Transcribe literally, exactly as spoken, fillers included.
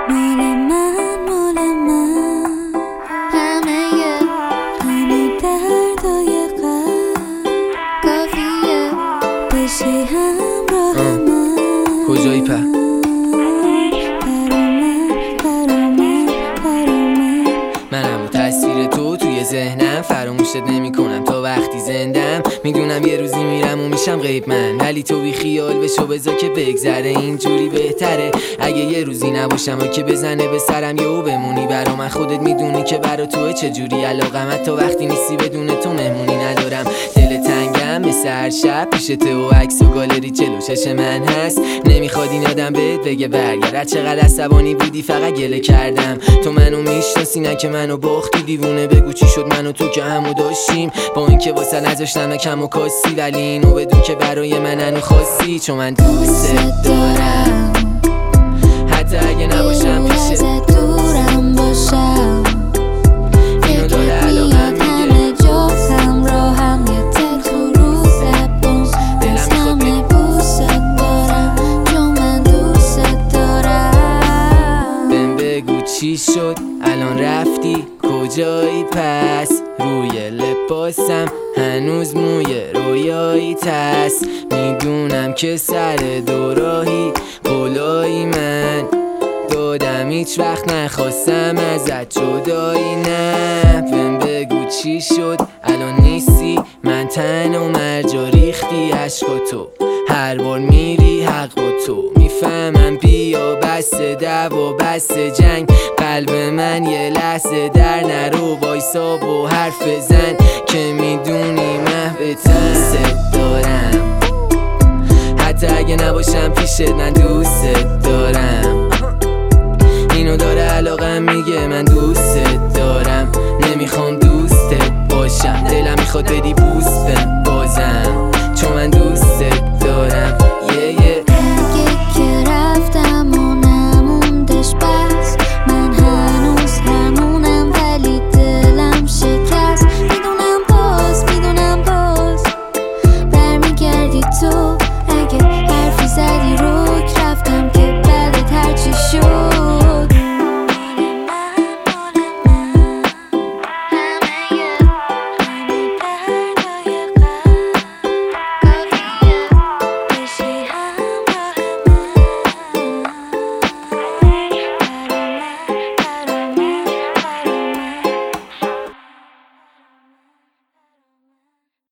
مال من مال من همه همه دردای قلب کافیه بشی همراه من. کجایی په؟ منم و تصویر تو توی ذهنم، فراموشت نمی کنم تا وقتی زندم. میدونم یه روزی میرم و میشم غیب من، ولی تو بی خیال بشو بذار که بگذره، اینجوری بهتره. اگه یه روزی نباشم و که بزنه به سرم یهو بمونی، برا من خودت میدونی که برا توه چجوری علاقمت تا وقتی نیستی بدون تو مهمونی ندارم. دل تنگم مثل هر شب پیشته و عکس و گالری جلو چش من هست، نمیخواد این آدم بهت بگه برگرد. چقدر عصبانی بودی فقط گله کردم، تو منو میشناسی نه که منو باختی. دیوونه بگو چی شد من و تو که همو داشتیم، با اینکه واسه نذاشتم کم و کاسی، ولی اینو بدون که برای من هنو خاصی. چون من دوست دارم حتی اگه نباشم پیشت، دورم باشم. اینو داره علاقم میگه جا همراهم یه تک رو زبون. دلم میخواد همه بوست دارم چون من دوست دارم. بهم بگو چی شد الان رفتی کجایی پس؟ روی لباسم هنوز موی رویایی تست، میدونم که سر دوراهی قولایی من دادم، هیچ وقت نخواستم ازت جدایی. نه بهم بگو چی شد الان نیستی، من تن و مرجا ریختی عشق تو، هر بار میری حق با تو. میفهمم بیا بس دعوا بس جنگ، قلب من یه لحظه در نرو وایسا و حرف بزن که میدونی محبتم. دوست دارم حتی اگه نباشم پیشت، من دوست دارم. اینو داره علاقم میگه من دوست